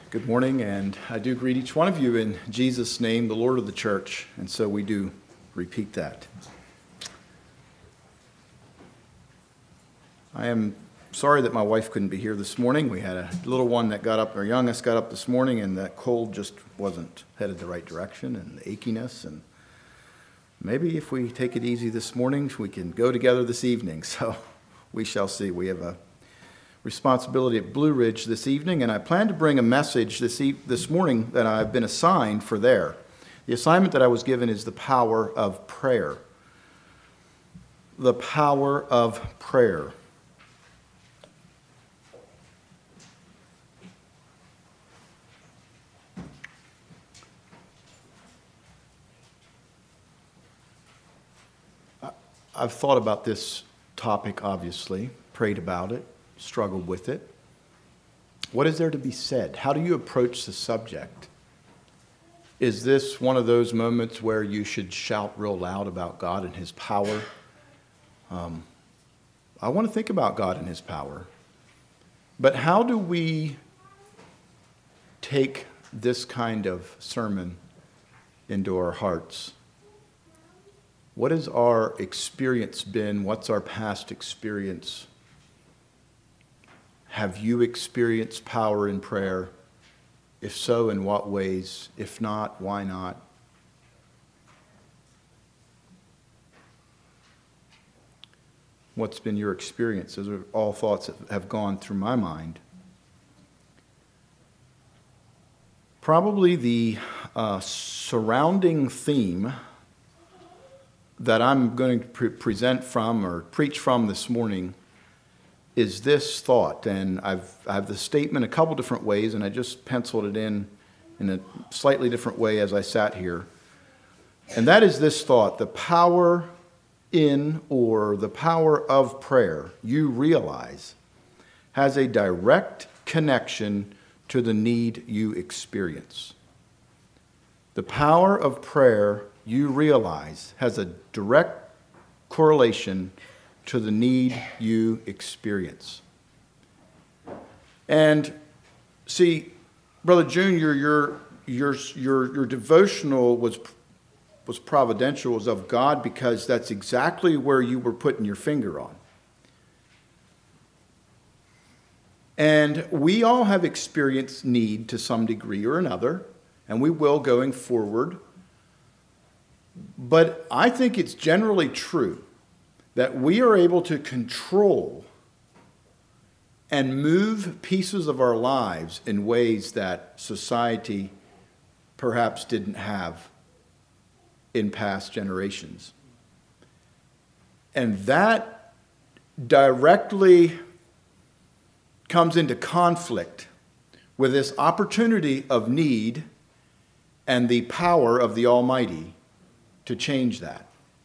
Good morning, and I do greet each one of you in Jesus' name, the Lord of the church, and so we do repeat that. I am sorry that my wife couldn't be here this morning. We had a little one that got up, our youngest got up this morning, and that cold just wasn't headed the right direction, and the achiness, and maybe if we take it easy this morning, we can go together this evening, so we shall see. We have a responsibility at Blue Ridge this evening, and I plan to bring a message this morning that I've been assigned for there. The assignment that I was given is the power of prayer. The power of prayer. I've thought about this topic, obviously, prayed about it, struggled with it. What is there to be said? How do you approach the subject? Is this one of those moments where you should shout real loud about God and His power? I want to think about God and His power. But how do we take this kind of sermon into our hearts? What has our experience been? What's our past experience? Have you experienced power in prayer? If so, in what ways? If not, why not? What's been your experience? Those are all thoughts that have gone through my mind. Probably the surrounding theme that I'm going to present from or preach from this morning is this thought, and I have the statement a couple different ways, and I just penciled it in a slightly different way as I sat here. And that is this thought: the power in or the power of prayer, you realize, has a direct connection to the need you experience. The power of prayer, you realize, has a direct correlation to the need you experience. And see, Brother Junior, your devotional was providential, was of God, because that's exactly where you were putting your finger on. And we all have experienced need to some degree or another, and we will going forward. But I think it's generally true that we are able to control and move pieces of our lives in ways that society perhaps didn't have in past generations. And that directly comes into conflict with this opportunity of need and the power of the Almighty to change that.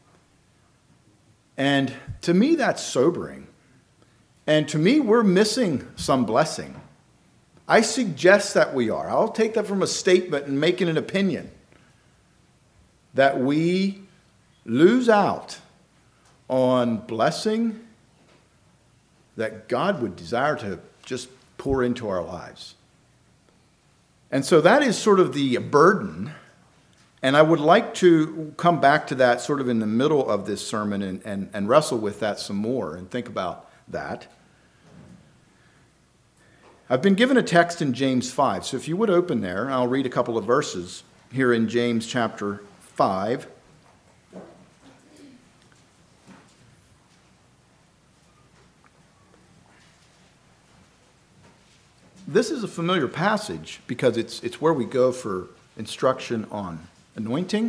And to me, that's sobering. And to me, we're missing some blessing. I suggest that we are. I'll take that from a statement and make it an opinion. That we lose out on blessing that God would desire to just pour into our lives. And so that is sort of the burden. And I would like to come back to that sort of in the middle of this sermon and wrestle with that some more and think about that. I've been given a text in James 5, so if you would open there, I'll read a couple of verses here in James chapter 5. This is a familiar passage because it's where we go for instruction on anointing.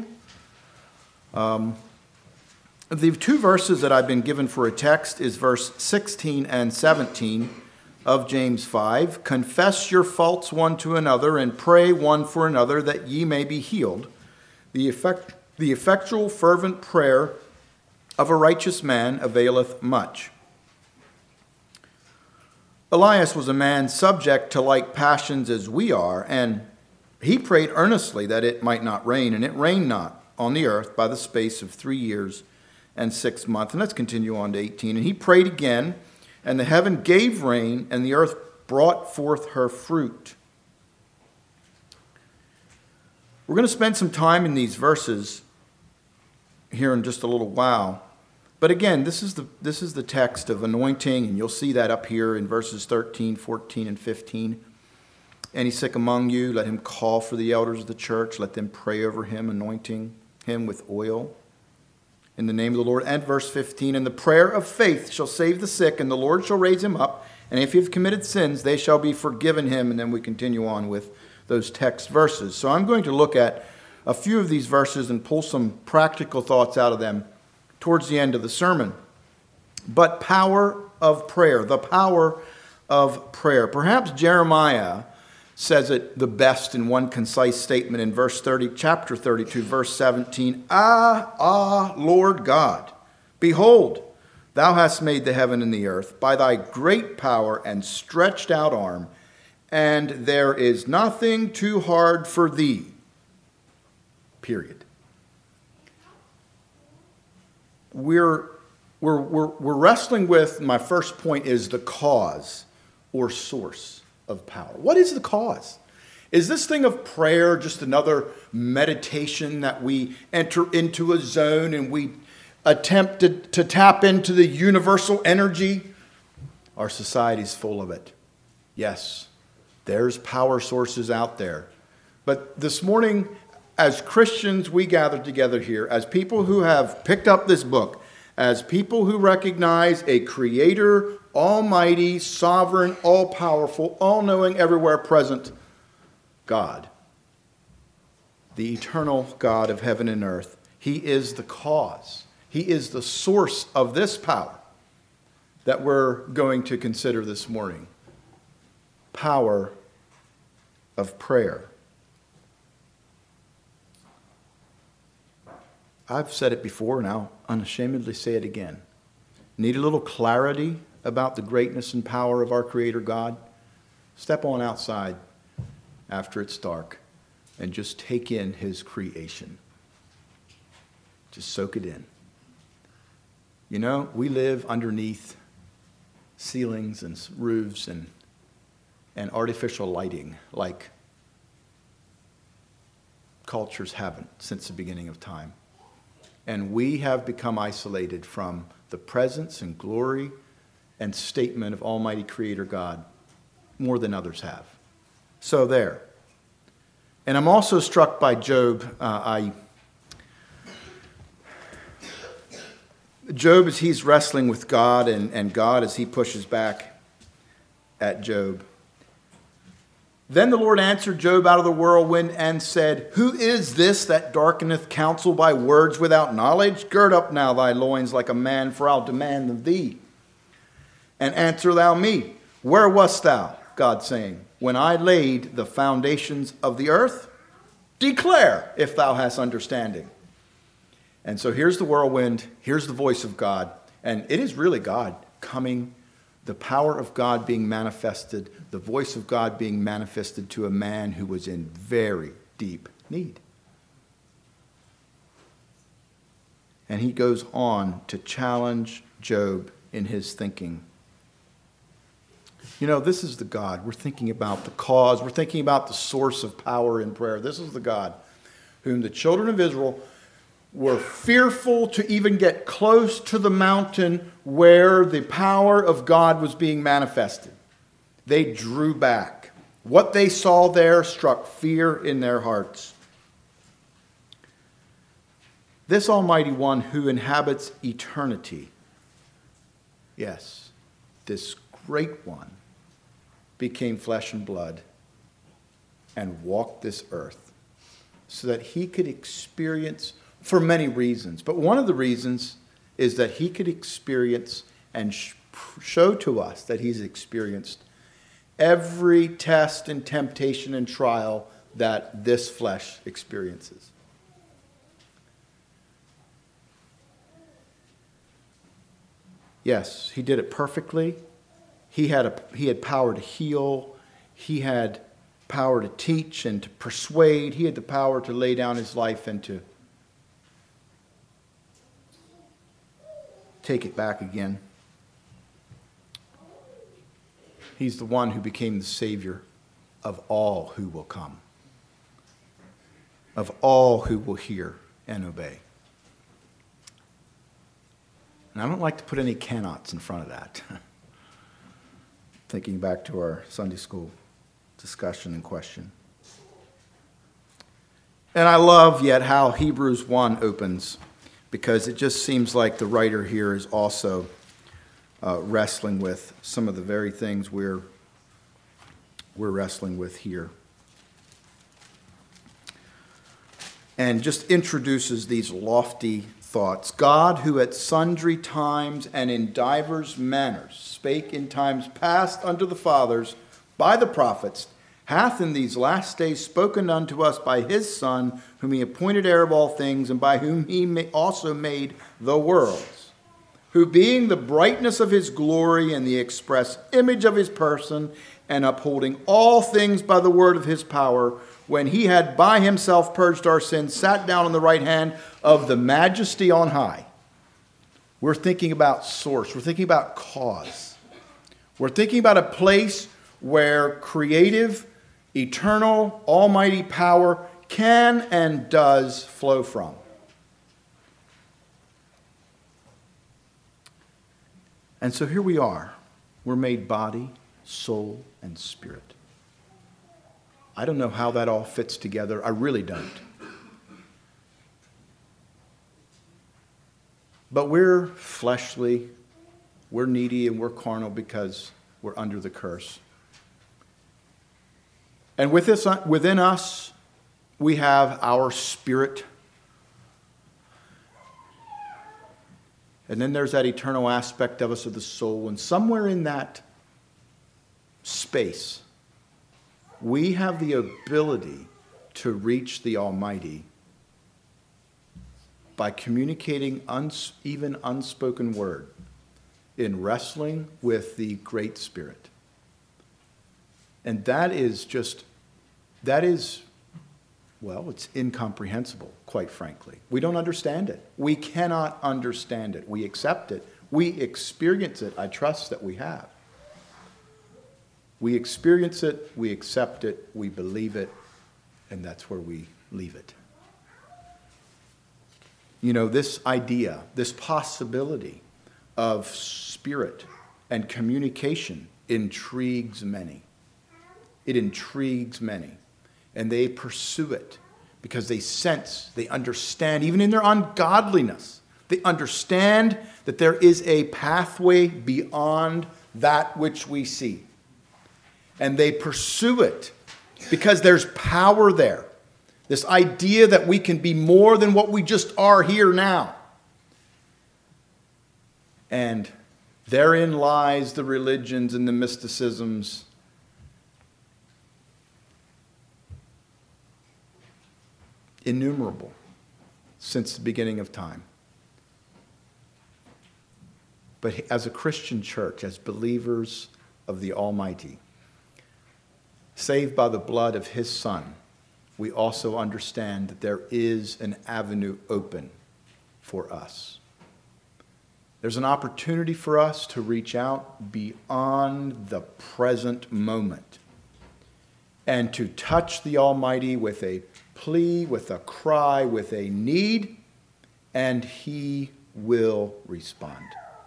The two verses that I've been given for a text is verse 16 and 17 of James 5. Confess your faults one to another and pray one for another that ye may be healed. The effectual fervent prayer of a righteous man availeth much. Elias was a man subject to like passions as we are, and he prayed earnestly that it might not rain, and it rained not on the earth by the space of 3 years and 6 months. And let's continue on to 18. And he prayed again, and the heaven gave rain, and the earth brought forth her fruit. We're going to spend some time in these verses here in just a little while. But again, this is the text of anointing, and you'll see that up here in verses 13, 14, and 15. Any sick among you, let him call for the elders of the church. Let them pray over him, anointing him with oil in the name of the Lord. And verse 15, and the prayer of faith shall save the sick, and the Lord shall raise him up. And if he have committed sins, they shall be forgiven him. And then we continue on with those text verses. So I'm going to look at a few of these verses and pull some practical thoughts out of them towards the end of the sermon. But power of prayer, the power of prayer. Perhaps Jeremiah says it the best in one concise statement in chapter 32, verse 17. Lord God, behold, thou hast made the heaven and the earth by thy great power and stretched out arm, and there is nothing too hard for thee. Period. We're wrestling with, my first point is the cause or source of power. What is the cause? Is this thing of prayer just another meditation that we enter into a zone and we attempt to tap into the universal energy? Our society's full of it. Yes, there's power sources out there. But this morning, as Christians, we gather together here as people who have picked up this book, as people who recognize a creator, almighty, sovereign, all-powerful, all-knowing, everywhere present God. The eternal God of heaven and earth. He is the cause. He is the source of this power that we're going to consider this morning. Power of prayer. I've said it before, and I'll unashamedly say it again. Need a little clarity about the greatness and power of our Creator God? Step on outside after it's dark and just take in His creation. Just soak it in. You know, we live underneath ceilings and roofs and artificial lighting like cultures haven't since the beginning of time. And we have become isolated from the presence and glory and statement of Almighty Creator God more than others have. So there. And I'm also struck by Job. Job, as he's wrestling with God, and God as he pushes back at Job. Then the Lord answered Job out of the whirlwind and said, Who is this that darkeneth counsel by words without knowledge? Gird up now thy loins like a man, for I'll demand of thee. And answer thou me, Where wast thou, God saying, when I laid the foundations of the earth? Declare, if thou hast understanding. And so here's the whirlwind, here's the voice of God, and it is really God coming, the power of God being manifested, the voice of God being manifested to a man who was in very deep need. And he goes on to challenge Job in his thinking. You know, this is the God. We're thinking about the cause. We're thinking about the source of power in prayer. This is the God whom the children of Israel were fearful to even get close to the mountain where the power of God was being manifested. They drew back. What they saw there struck fear in their hearts. This Almighty One who inhabits eternity, yes, this great one, became flesh and blood and walked this earth so that he could experience, for many reasons, but one of the reasons is that he could experience and show to us that he's experienced every test and temptation and trial that this flesh experiences. Yes, he did it perfectly. He had power to heal. He had power to teach and to persuade. He had the power to lay down his life and to take it back again. He's the one who became the Savior of all who will come. of all who will hear and obey. And I don't like to put any cannots in front of that. Thinking back to our Sunday school discussion and question. And I love yet how Hebrews 1 opens, because it just seems like the writer here is also wrestling with some of the very things we're wrestling with here. And just introduces these lofty thoughts. God, who at sundry times and in divers manners spake in times past unto the fathers by the prophets, hath in these last days spoken unto us by his Son, whom he appointed heir of all things, and by whom he also made the worlds, who being the brightness of his glory and the express image of his person, and upholding all things by the word of his power, when he had by himself purged our sins, sat down on the right hand of the majesty on high. We're thinking about source. We're thinking about cause. We're thinking about a place where creative, eternal, almighty power can and does flow from. And so here we are. We're made body, soul, and spirit. I don't know how that all fits together. I really don't. But we're fleshly, we're needy, and we're carnal because we're under the curse. And within us, we have our spirit. And then there's that eternal aspect of us of the soul. And somewhere in that space, we have the ability to reach the Almighty by communicating even unspoken word in wrestling with the Great Spirit. And it's incomprehensible, quite frankly. We don't understand it. We cannot understand it. We accept it. We experience it. I trust that we have. We experience it, we accept it, we believe it, and that's where we leave it. You know, this idea, this possibility of spirit and communication intrigues many. It intrigues many. And they pursue it because they sense, they understand, even in their ungodliness, they understand that there is a pathway beyond that which we see. And they pursue it because there's power there. This idea that we can be more than what we just are here now. And therein lies the religions and the mysticisms. Innumerable since the beginning of time. But as a Christian church, as believers of the Almighty, saved by the blood of his Son, we also understand that there is an avenue open for us. There's an opportunity for us to reach out beyond the present moment and to touch the Almighty with a plea, with a cry, with a need, and he will respond.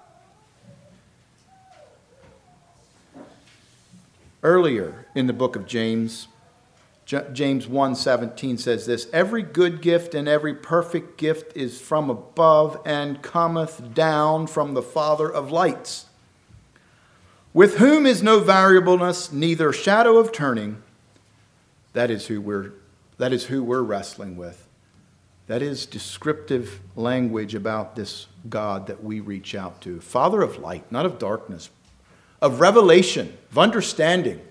Earlier in the book of James, James 1:17 says this, "Every good gift and every perfect gift is from above and cometh down from the Father of lights, with whom is no variableness, neither shadow of turning." That is who we're wrestling with. That is descriptive language about this God that we reach out to. Father of light, not of darkness, of revelation, of understanding,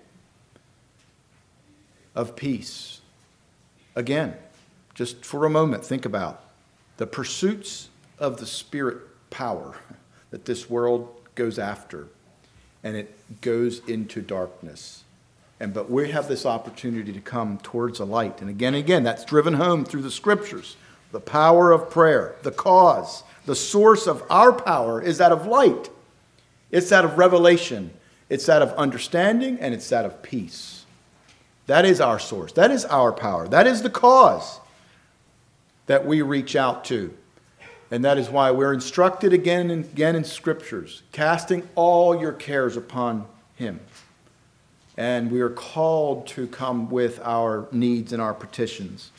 of peace. Again, just for a moment, think about the pursuits of the Spirit power that this world goes after, and it goes into darkness. But we have this opportunity to come towards a light. And again, that's driven home through the Scriptures. The power of prayer, the cause, the source of our power is that of light. It's that of revelation. It's that of understanding, and it's that of peace. That is our source. That is our power. That is the cause that we reach out to. And that is why we're instructed again and again in Scriptures, casting all your cares upon Him. And we are called to come with our needs and our petitions.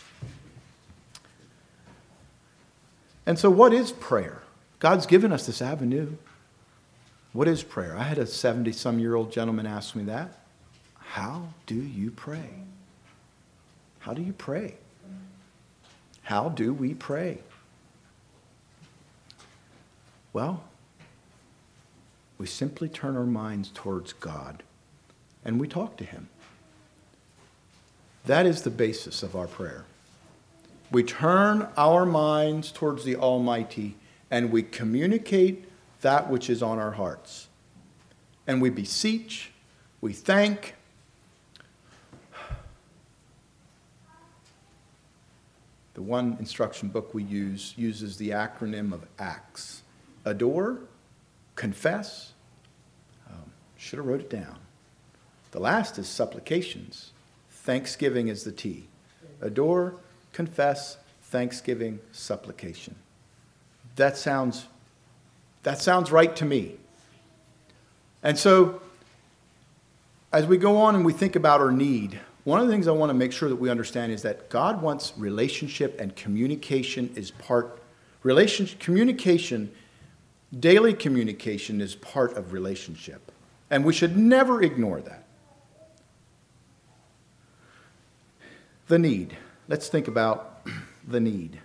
And so what is prayer? God's given us this avenue. What is prayer? I had a 70-some-year-old gentleman ask me that. How do you pray? How do you pray? How do we pray? Well, we simply turn our minds towards God and we talk to Him. That is the basis of our prayer. We turn our minds towards the Almighty and we communicate that which is on our hearts. And we beseech, we thank. The one instruction book we use uses the acronym of ACTS. Adore, confess. Should have wrote it down. The last is supplications. Thanksgiving is the T. Adore, confess, thanksgiving, supplication. That sounds right to me. And so, as we go on and we think about our need, one of the things I want to make sure that we understand is that God wants relationship and communication is part. Communication, daily communication is part of relationship. And we should never ignore that. The need. Let's think about the need.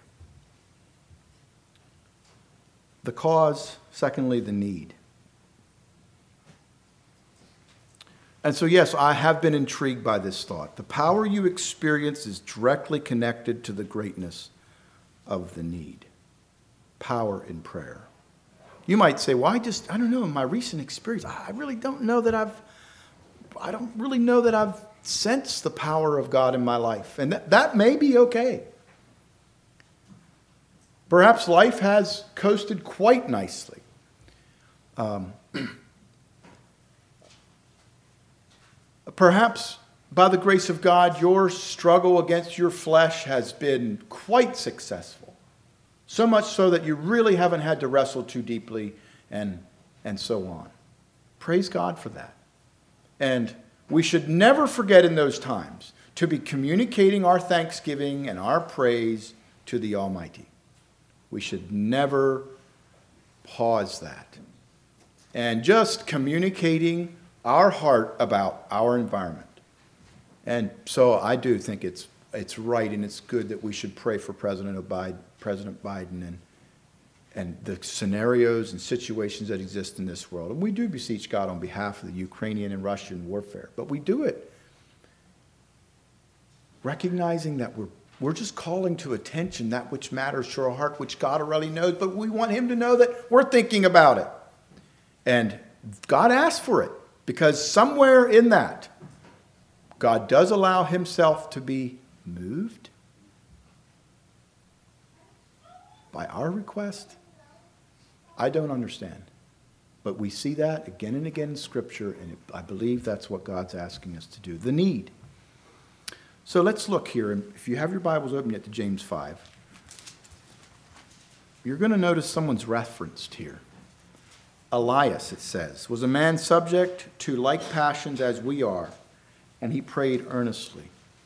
The cause, secondly, the need. And so, yes, I have been intrigued by this thought. The power you experience is directly connected to the greatness of the need. Power in prayer. You might say, well, I don't know, in my recent experience, I really don't know that I've sensed the power of God in my life. And that may be okay. Perhaps life has coasted quite nicely. Perhaps, by the grace of God, your struggle against your flesh has been quite successful. So much so that you really haven't had to wrestle too deeply and so on. Praise God for that. And we should never forget in those times to be communicating our thanksgiving and our praise to the Almighty. We should never pause that. And just communicating our heart about our environment. And so I do think it's right and it's good that we should pray for President Biden and the scenarios and situations that exist in this world. And we do beseech God on behalf of the Ukrainian and Russian warfare. But we do it recognizing that we're just calling to attention that which matters to our heart, which God already knows, but we want Him to know that we're thinking about it. And God asked for it. Because somewhere in that, God does allow Himself to be moved by our request. I don't understand. But we see that again and again in Scripture, and I believe that's what God's asking us to do. The need. So let's look here. If you have your Bibles open yet to James 5, you're going to notice someone's referenced here. Elias, it says, was a man subject to like passions as we are, and he prayed earnestly.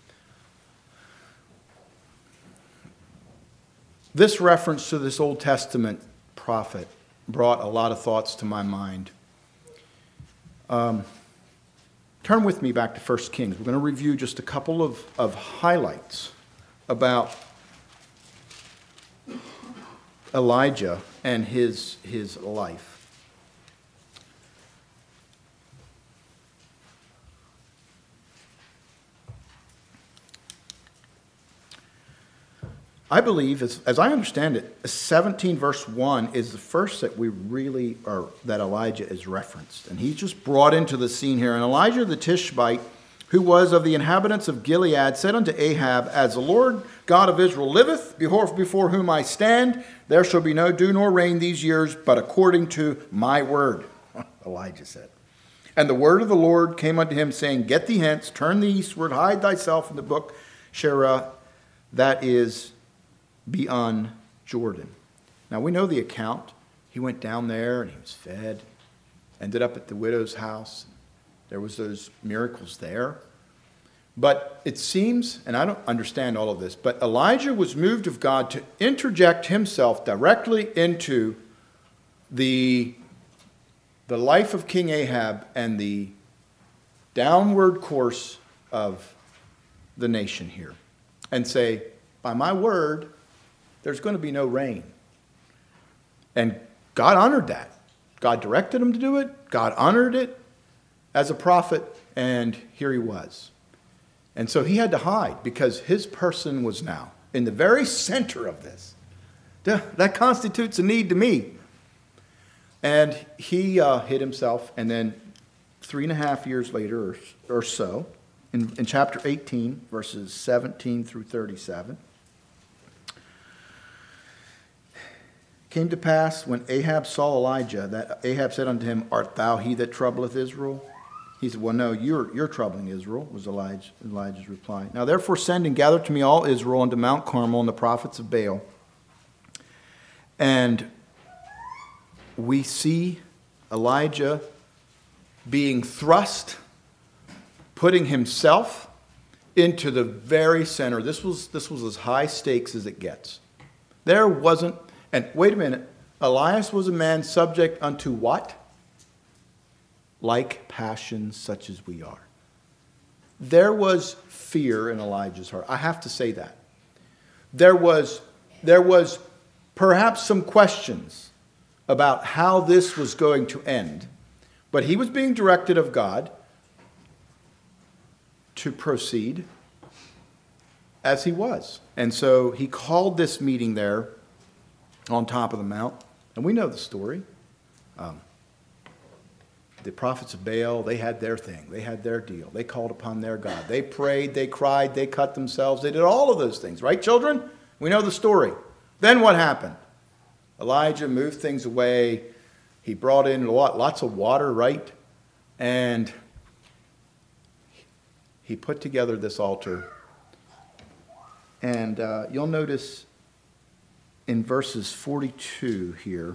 This reference to this Old Testament prophet brought a lot of thoughts to my mind. Turn with me back to 1 Kings. We're going to review just a couple of highlights about Elijah and his life. I believe, as I understand it, 17 verse 1 is the first that that Elijah is referenced. And he's just brought into the scene here. And Elijah the Tishbite, who was of the inhabitants of Gilead, said unto Ahab, as the Lord God of Israel liveth, before whom I stand, there shall be no dew nor rain these years, but according to my word, Elijah said. And the word of the Lord came unto him, saying, get thee hence, turn thee eastward, hide thyself in the brook Cherah, that is beyond Jordan. Now we know the account. He went down there and he was fed, ended up at the widow's house. There was those miracles there. But it seems, and I don't understand all of this, but Elijah was moved of God to interject himself directly into the life of King Ahab and the downward course of the nation here and say, by my word, there's going to be no rain. And God honored that. God directed him to do it. God honored it as a prophet, and here he was. And so he had to hide because his person was now in the very center of this. That constitutes a need to me. And he hid himself, and then 3.5 years later or so, in chapter 18, verses 17 through 37, came to pass when Ahab saw Elijah, that Ahab said unto him, Art thou he that troubleth Israel? He said, well, no, you're troubling Israel, was Elijah's reply. Now therefore send and gather to me all Israel unto Mount Carmel and the prophets of Baal. And we see Elijah being thrust, putting himself into the very center. This was as high stakes as it gets. There wasn't, and wait a minute, Elias was a man subject unto what? Like passions such as we are. There was fear in Elijah's heart. I have to say that. There was perhaps some questions about how this was going to end. But he was being directed of God to proceed as he was. And so he called this meeting there on top of the mount. And we know the story. The prophets of Baal, they had their thing. They had their deal. They called upon their God. They prayed, they cried, they cut themselves. They did all of those things. Right, children? We know the story. Then what happened? Elijah moved things away. He brought in lots of water, right? And he put together this altar. And you'll notice in verses 42 here,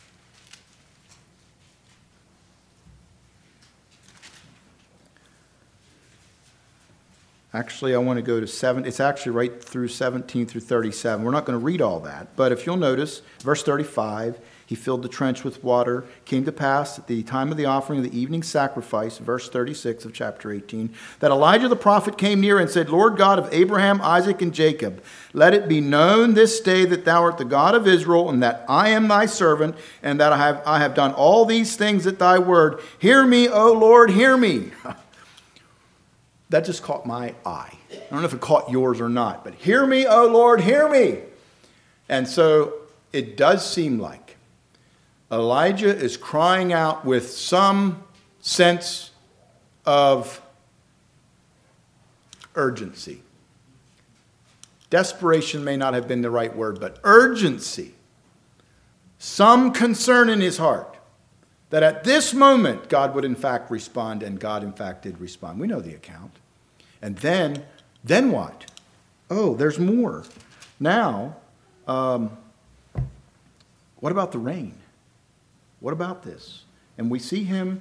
actually, I want to go to 7. It's actually right through 17 through 37. We're not going to read all that. But if you'll notice, verse 35, he filled the trench with water. Came to pass at the time of the offering of the evening sacrifice, verse 36 of chapter 18, that Elijah the prophet came near and said, Lord God of Abraham, Isaac, and Jacob, let it be known this day that thou art the God of Israel, and that I am thy servant, and that I have done all these things at thy word. Hear me, O Lord, hear me. That just caught my eye. I don't know if it caught yours or not, but hear me, O Lord, hear me. And so it does seem like Elijah is crying out with some sense of urgency. Desperation may not have been the right word, but urgency. Some concern in his heart that at this moment God would in fact respond, and God in fact did respond. We know the account. And then what? Oh, there's more. Now, what about the rain? What about this? And we see him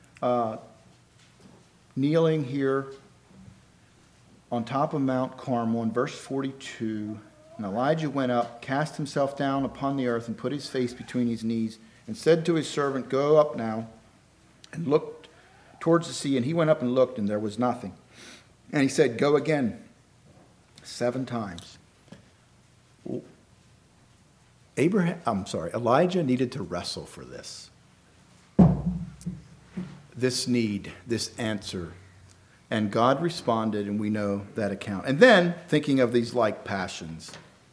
kneeling here on top of Mount Carmel in verse 42. And Elijah went up, cast himself down upon the earth, and put his face between his knees, and said to his servant, Go up now, and looked towards the sea. And he went up and looked, and there was nothing. And he said, Go again 7 times. Elijah needed to wrestle for this. This need, this answer. And God responded, and we know that account. And then, thinking of these like passions,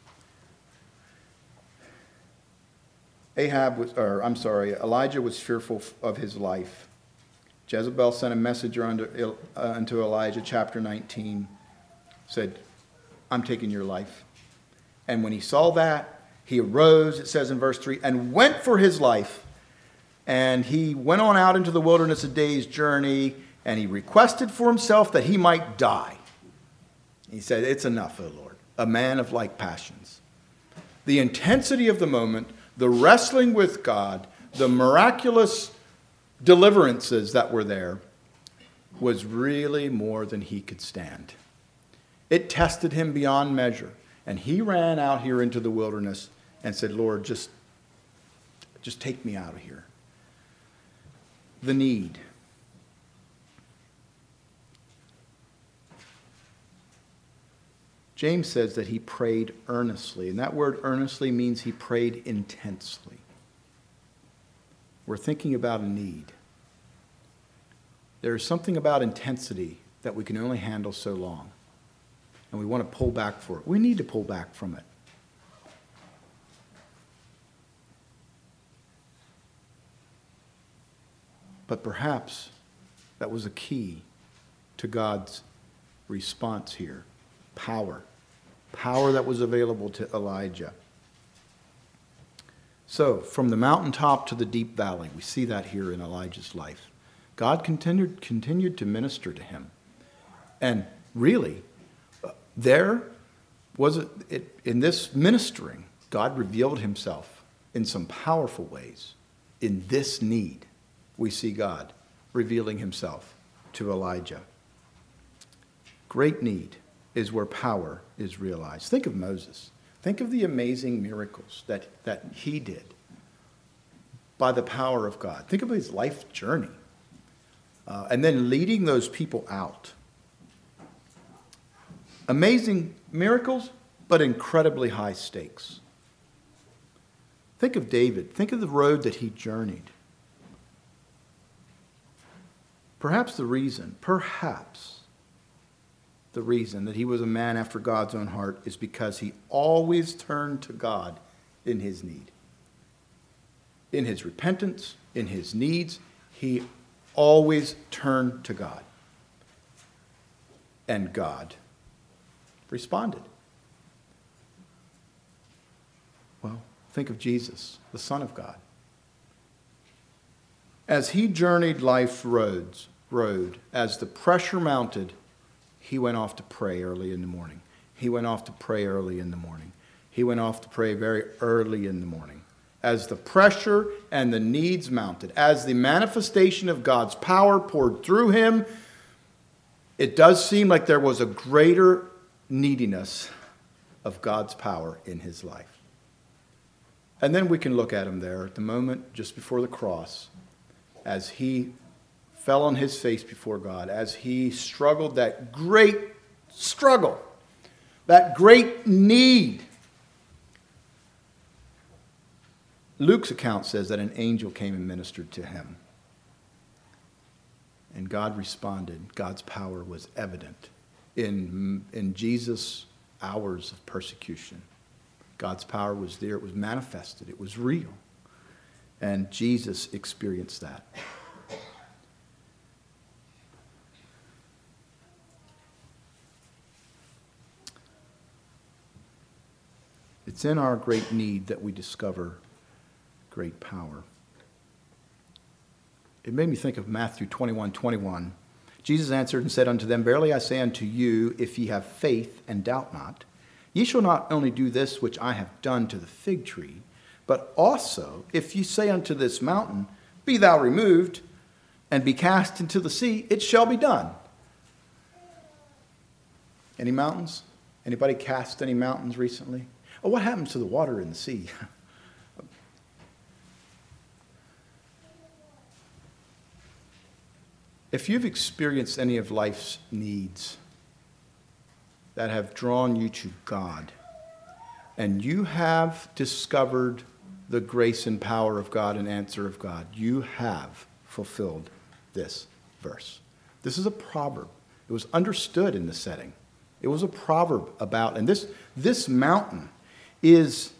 Elijah was fearful of his life. Jezebel sent a messenger unto Elijah, chapter 19, said, I'm taking your life. And when he saw that, he arose, it says in verse 3, and went for his life. And he went on out into the wilderness a day's journey, and he requested for himself that he might die. He said, It's enough, O Lord, a man of like passions. the intensity of the moment, the wrestling with God, the miraculous deliverances that were there, was really more than he could stand. It tested him beyond measure. And he ran out here into the wilderness and said, Lord, just take me out of here. The need. James says that he prayed earnestly. And that word earnestly means he prayed intensely. We're thinking about a need. There is something about intensity that we can only handle so long. And we want to pull back for it. We need to pull back from it. But perhaps that was a key to God's response here. Power. Power that was available to Elijah. So, from the mountaintop to the deep valley, we see that here in Elijah's life. God continued to minister to him. And really, there was in this ministering, God revealed himself in some powerful ways. In this need, we see God revealing himself to Elijah. Great need is where power is realized. Think of Moses. Think of the amazing miracles that he did by the power of God. Think of his life journey. And then leading those people out. Amazing miracles, but incredibly high stakes. Think of David. Think of the road that he journeyed. Perhaps the reason that he was a man after God's own heart is because he always turned to God in his need. In his repentance, in his needs, he always turned to God. And God responded. Well, think of Jesus, the Son of God. As he journeyed life's road, as the pressure mounted, he went off to pray early in the morning. He went off to pray early in the morning. He went off to pray very early in the morning. As the pressure and the needs mounted, as the manifestation of God's power poured through him, it does seem like there was a greater neediness of God's power in his life. And then we can look at him there at the moment just before the cross, as he fell on his face before God, as he struggled that great struggle, that great need. Luke's account says that an angel came and ministered to him. And God responded. God's power was evident in Jesus' hours of persecution. God's power was there. It was manifested. It was real. And Jesus experienced that. It's in our great need that we discover great power. It made me think of Matthew 21:21. Jesus answered and said unto them, Verily I say unto you, if ye have faith and doubt not, ye shall not only do this which I have done to the fig tree, but also if ye say unto this mountain, Be thou removed, and be cast into the sea, it shall be done. Any mountains? Anybody cast any mountains recently? Oh, what happens to the water in the sea? If you've experienced any of life's needs that have drawn you to God, and you have discovered the grace and power of God and answer of God, you have fulfilled this verse. This is a proverb. It was understood in the setting. It was a proverb about, and this mountain is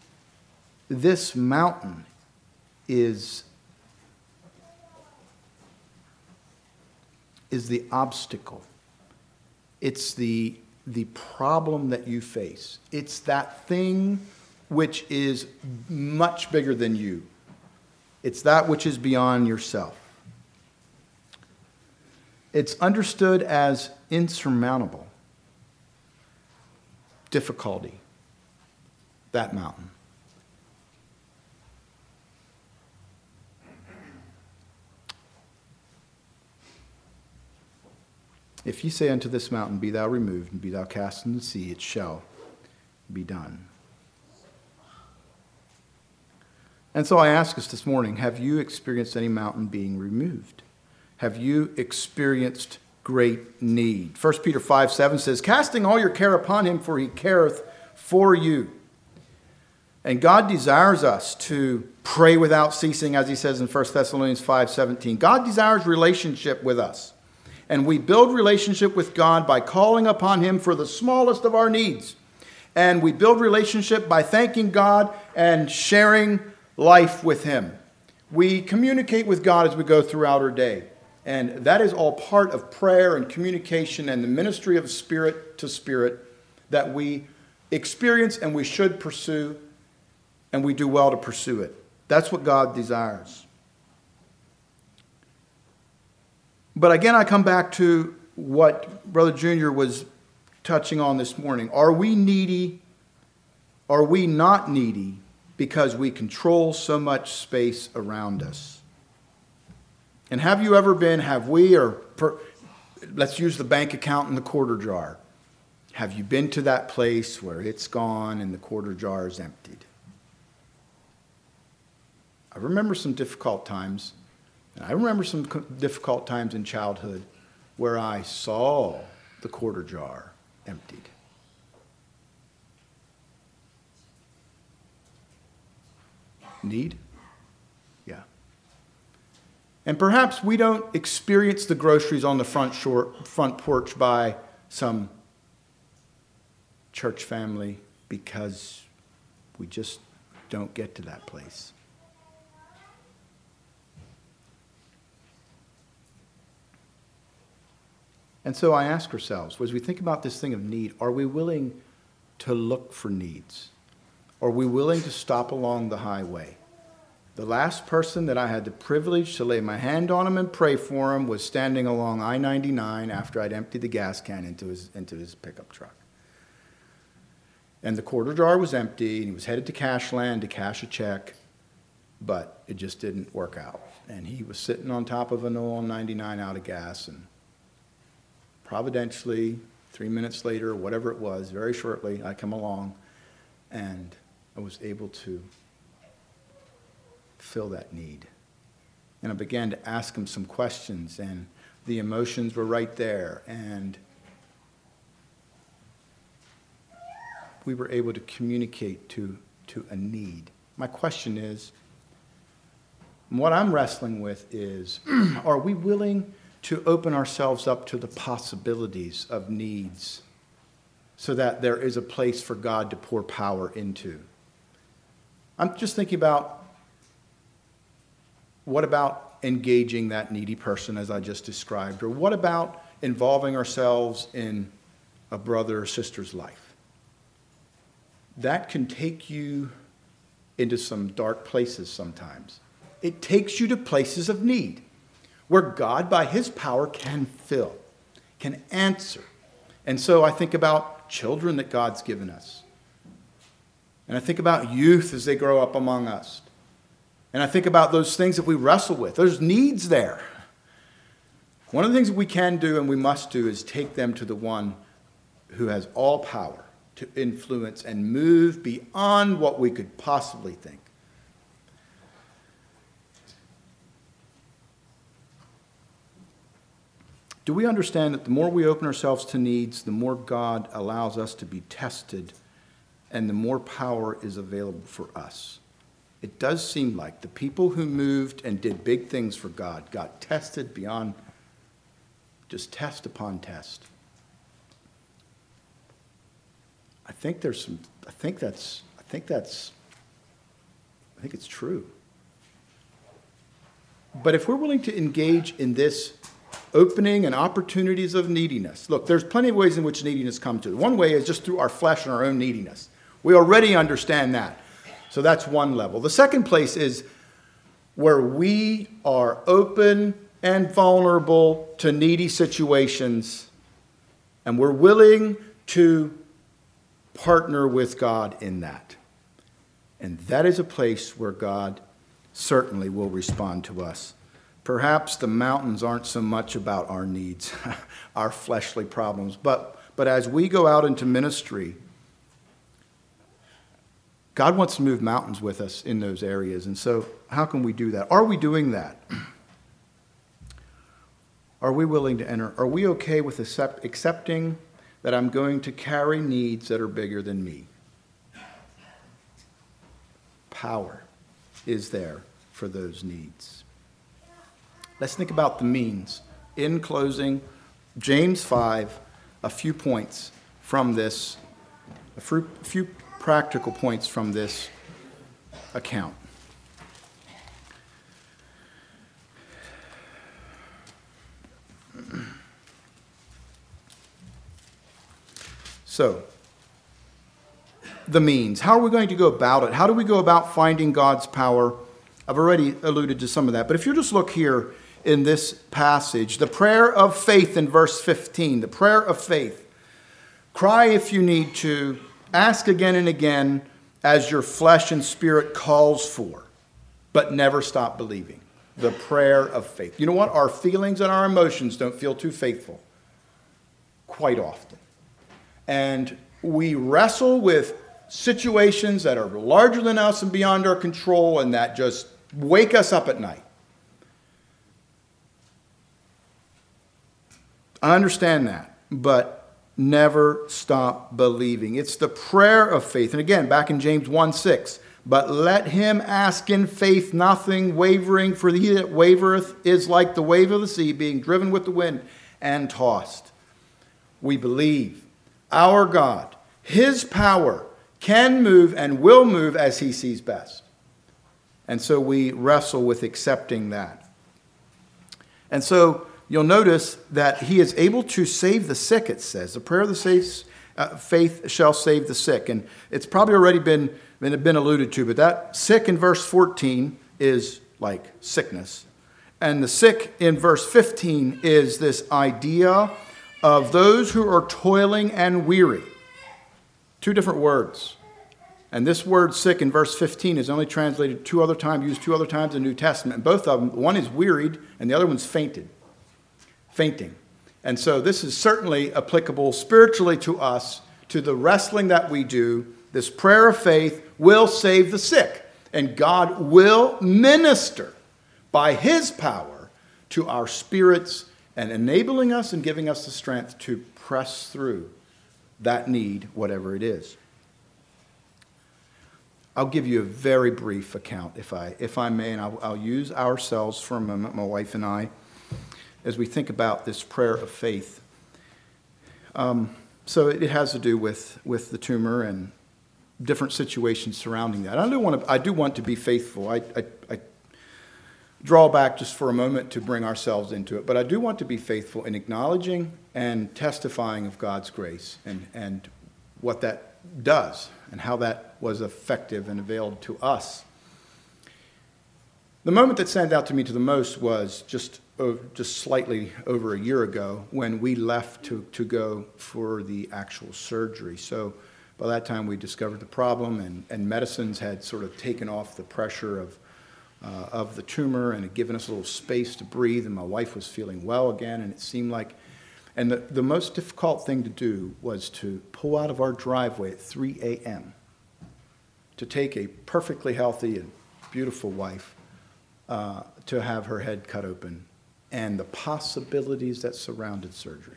the obstacle. It's the problem that you face. It's that thing which is much bigger than you. It's that which is beyond yourself. It's understood as insurmountable difficulty, that mountain. If ye say unto this mountain, be thou removed, and be thou cast into the sea, it shall be done. And so I ask us this morning, have you experienced any mountain being removed? Have you experienced great need? 1 Peter 5:7 says, casting all your care upon him, for he careth for you. And God desires us to pray without ceasing, as he says in 1 Thessalonians 5:17. God desires relationship with us. And we build relationship with God by calling upon him for the smallest of our needs. And we build relationship by thanking God and sharing life with him. We communicate with God as we go throughout our day. And that is all part of prayer and communication and the ministry of spirit to spirit that we experience and we should pursue, and we do well to pursue it. That's what God desires. But again, I come back to what Brother Junior was touching on this morning. Are we needy? Are we not needy because we control so much space around us? And have you ever been, let's use the bank account in the quarter jar. Have you been to that place where it's gone and the quarter jar is emptied? I remember some difficult times, and I remember some difficult times in childhood where I saw the quarter jar emptied. Need? Yeah. And perhaps we don't experience the groceries on the front porch by some church family because we just don't get to that place. And so I ask ourselves, as we think about this thing of need, are we willing to look for needs? Are we willing to stop along the highway? The last person that I had the privilege to lay my hand on him and pray for him was standing along I-99 after I'd emptied the gas can into his pickup truck. And the quarter jar was empty, and he was headed to Cashland to cash a check, but it just didn't work out. And he was sitting on top of an oil 99 out of gas, and providentially, 3 minutes later, whatever it was, very shortly, I come along, and I was able to fill that need. And I began to ask him some questions, and the emotions were right there, and we were able to communicate to a need. My question is, what I'm wrestling with is, are we willing to open ourselves up to the possibilities of needs so that there is a place for God to pour power into? I'm just thinking about, what about engaging that needy person as I just described? Or what about involving ourselves in a brother or sister's life? That can take you into some dark places sometimes. It takes you to places of need where God, by his power, can fill, can answer. And so I think about children that God's given us. And I think about youth as they grow up among us. And I think about those things that we wrestle with. There's needs there. One of the things that we can do and we must do is take them to the one who has all power to influence and move beyond what we could possibly think. Do we understand that the more we open ourselves to needs, the more God allows us to be tested and the more power is available for us? It does seem like the people who moved and did big things for God got tested beyond just test upon test. I think it's true. But if we're willing to engage in this opening and opportunities of neediness. Look, there's plenty of ways in which neediness comes to. One way is just through our flesh and our own neediness. We already understand that. So that's one level. The second place is where we are open and vulnerable to needy situations, and we're willing to partner with God in that. And that is a place where God certainly will respond to us. perhaps the mountains aren't so much about our needs, our fleshly problems, but as we go out into ministry, God wants to move mountains with us in those areas. And so how can we do that? Are we doing that? Are we willing to enter? Are we okay with accepting that I'm going to carry needs that are bigger than me? Power is there for those needs. Let's think about the means. In closing, James 5, a few points from this, a few practical points from this account. So, the means. How are we going to go about it? How do we go about finding God's power? I've already alluded to some of that. But if you just look here in this passage, the prayer of faith in verse 15, the prayer of faith. Cry if you need to. Ask again and again as your flesh and spirit calls for, but never stop believing. The prayer of faith. You know what? Our feelings and our emotions don't feel too faithful quite often. And we wrestle with situations that are larger than us and beyond our control and that just wake us up at night. I understand that, but never stop believing. It's the prayer of faith. And again, back in James 1:6, but let him ask in faith nothing wavering, for he that wavereth is like the wave of the sea, being driven with the wind and tossed. We believe our God, his power, can move and will move as he sees best. And so we wrestle with accepting that. And so you'll notice that he is able to save the sick, it says. The prayer of the faith shall save the sick. And it's probably already been alluded to, but that sick in verse 14 is like sickness. And the sick in verse 15 is this idea of those who are toiling and weary. Two different words. And this word sick in verse 15 is only translated used two other times in the New Testament. And both of them, one is wearied and the other one's fainting. And so this is certainly applicable spiritually to us, to the wrestling that we do. This prayer of faith will save the sick. And God will minister by his power to our spirits and enabling us and giving us the strength to press through that need, whatever it is. I'll give you a very brief account, if I may, and I'll use ourselves for a moment, my wife and I, as we think about this prayer of faith. So it has to do with the tumor and different situations surrounding that. I do want to be faithful. I draw back just for a moment to bring ourselves into it, but I do want to be faithful in acknowledging and testifying of God's grace and what that does and how that was effective and availed to us. The moment that stands out to me to the most was just slightly over a year ago when we left to go for the actual surgery. So by that time we discovered the problem and medicines had sort of taken off the pressure of the tumor and had given us a little space to breathe, and my wife was feeling well again, and it seemed like, and the most difficult thing to do was to pull out of our driveway at 3 a.m. to take a perfectly healthy and beautiful wife to have her head cut open and the possibilities that surrounded surgery.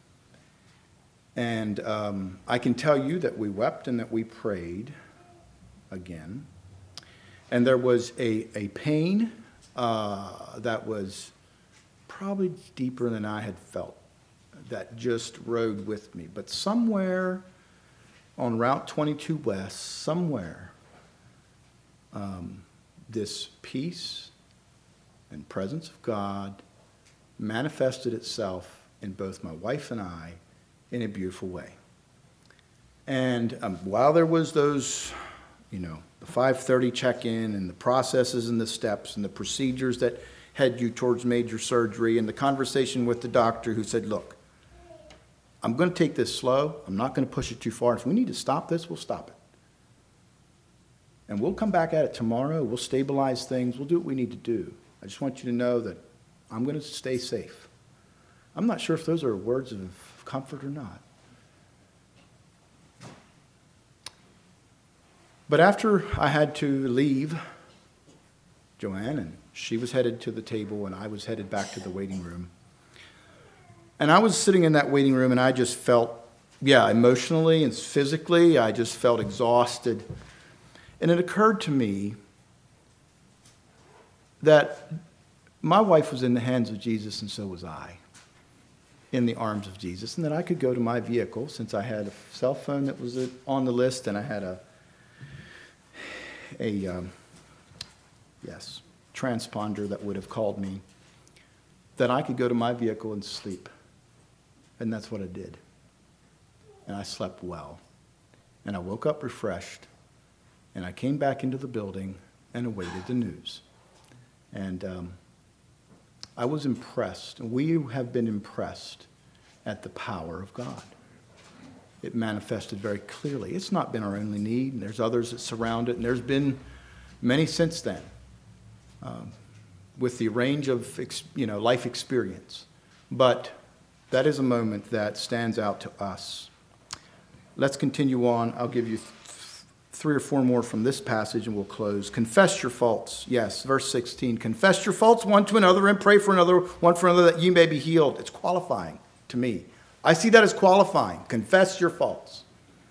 And I can tell you that we wept and that we prayed again. And there was a pain that was probably deeper than I had felt that just rode with me. But somewhere on Route 22 West, somewhere, this peace and presence of God manifested itself in both my wife and I in a beautiful way. And while there was those, the 5:30 check-in and the processes and the steps and the procedures that head you towards major surgery and the conversation with the doctor who said, look, I'm going to take this slow. I'm not going to push it too far. If we need to stop this, we'll stop it. And we'll come back at it tomorrow. We'll stabilize things. We'll do what we need to do. I just want you to know that I'm going to stay safe. I'm not sure if those are words of comfort or not. But after I had to leave Joanne, and she was headed to the table, and I was headed back to the waiting room. And I was sitting in that waiting room, and I just felt, emotionally and physically, I just felt exhausted. And it occurred to me that my wife was in the hands of Jesus, and so was I, in the arms of Jesus, and that I could go to my vehicle, since I had a cell phone that was on the list, and I had a transponder that would have called me, that I could go to my vehicle and sleep. And that's what I did. And I slept well. And I woke up refreshed. And I came back into the building and awaited the news. And I was impressed. And we have been impressed at the power of God. It manifested very clearly. It's not been our only need. And there's others that surround it. And there's been many since then, with the range of life experience. But that is a moment that stands out to us. Let's continue on. I'll give you 3 or 4 more from this passage and we'll close. Confess your faults. Yes, verse 16. Confess your faults one to another and pray for another, one for another, that you may be healed. It's qualifying to me. I see that as qualifying. Confess your faults.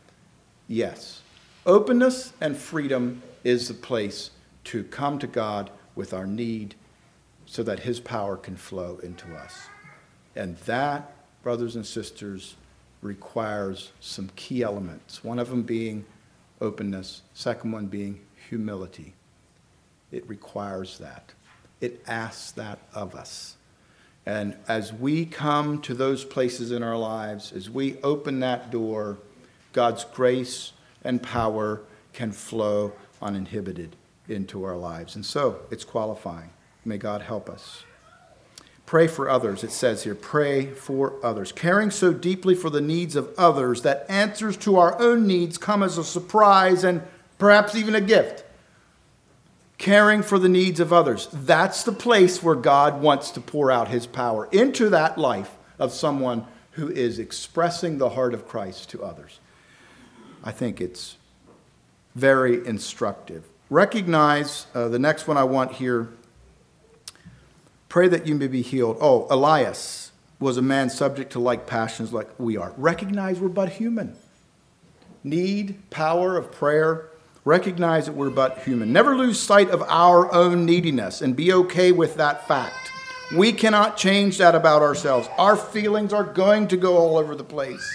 Yes. Openness and freedom is the place to come to God with our need so that his power can flow into us. And that, brothers and sisters, requires some key elements. One of them being openness, second one being humility. It requires that. It asks that of us. And as we come to those places in our lives, as we open that door, God's grace and power can flow uninhibited into our lives. And so it's qualifying. May God help us. Pray for others, it says here. Pray for others. Caring so deeply for the needs of others that answers to our own needs come as a surprise and perhaps even a gift. Caring for the needs of others. That's the place where God wants to pour out his power into that life of someone who is expressing the heart of Christ to others. I think it's very instructive. Recognize the next one I want here. Pray that you may be healed. Oh, Elias was a man subject to like passions like we are. Recognize we're but human. Need, power of prayer. Recognize that we're but human. Never lose sight of our own neediness and be okay with that fact. We cannot change that about ourselves. Our feelings are going to go all over the place.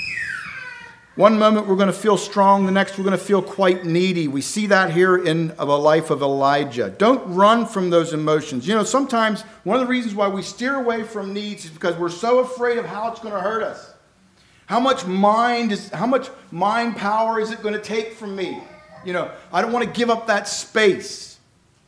One moment we're going to feel strong, the next we're going to feel quite needy. We see that here in the life of Elijah. Don't run from those emotions. Sometimes one of the reasons why we steer away from needs is because we're so afraid of how it's going to hurt us. How much mind power is it going to take from me? I don't want to give up that space.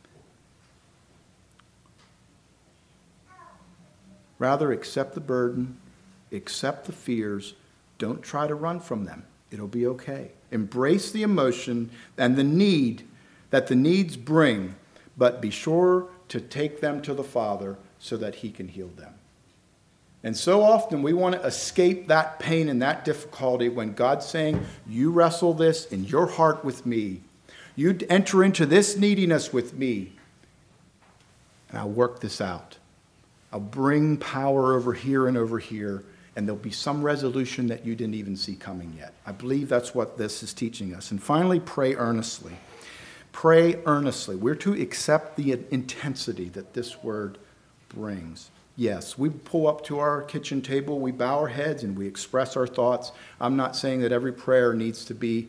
Rather, accept the burden, accept the fears. Don't try to run from them. It'll be okay. Embrace the emotion and the need that the needs bring, but be sure to take them to the Father so that he can heal them. And so often we want to escape that pain and that difficulty when God's saying, you wrestle this in your heart with me. You enter into this neediness with me, and I'll work this out. I'll bring power over here and over here. And there'll be some resolution that you didn't even see coming yet. I believe that's what this is teaching us. And finally, pray earnestly. Pray earnestly. We're to accept the intensity that this word brings. Yes, we pull up to our kitchen table, we bow our heads, and we express our thoughts. I'm not saying that every prayer needs to be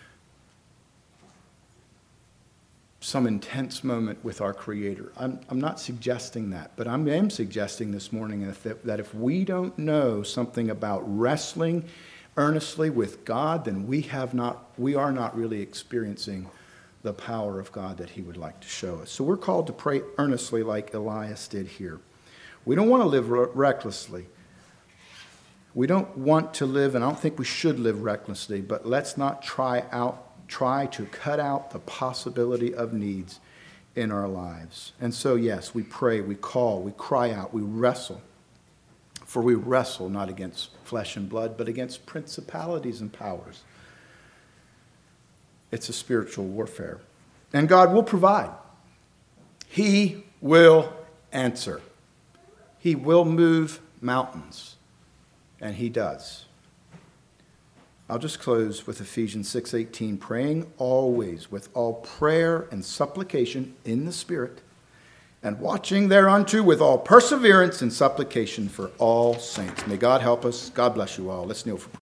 some intense moment with our Creator. I'm not suggesting that, but I am suggesting this morning that if we don't know something about wrestling earnestly with God, then we are not really experiencing the power of God that he would like to show us. So we're called to pray earnestly like Elias did here. We don't want to live recklessly. We don't want to live, and I don't think we should live recklessly, but let's not try to cut out the possibility of needs in our lives. And so, yes, we pray, we call, we cry out, we wrestle. For we wrestle not against flesh and blood, but against principalities and powers. It's a spiritual warfare. And God will provide. He will answer. He will move mountains. And he does. I'll just close with Ephesians 6:18, praying always with all prayer and supplication in the Spirit, and watching thereunto with all perseverance and supplication for all saints. May God help us. God bless you all. Let's kneel for prayer.